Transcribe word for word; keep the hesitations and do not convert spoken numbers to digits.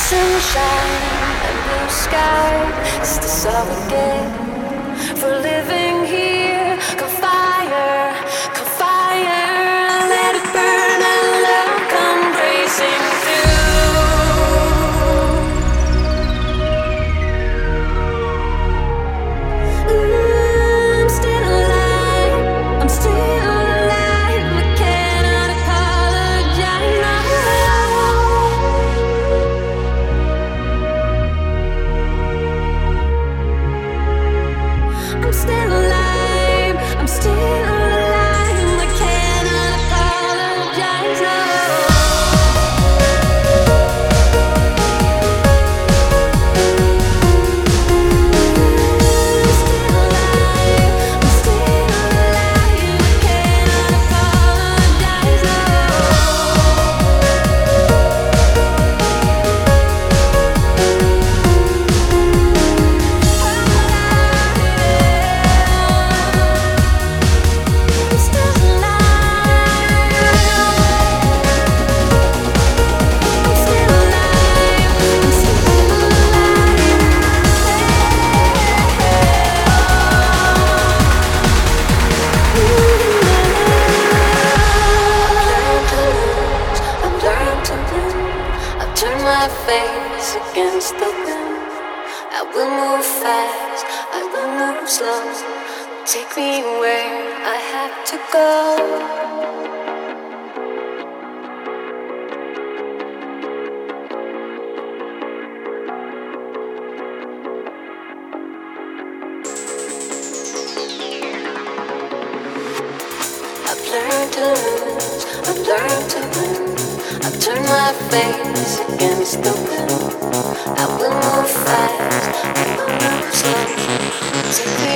Sunshine and blue skies, that's all we get for living here. Come fire, come fire, let it burn and love come racing through. Ooh, I'm still alive, I'm still alive, I cannot apologize now. I'm still alive, I'm still alive, I cannot apologize now. I'm still alive, I'm still alive, I cannot apologize I'm still alive. I'm still alive. I'm still alive. I've learned to win. I've turned my face against the wind. I will move fast. I will move slow. Take me where I have to go. I've learned to lose, I've learned to win. I've turned my face against the wind. I will move fast, I will move slow. Take me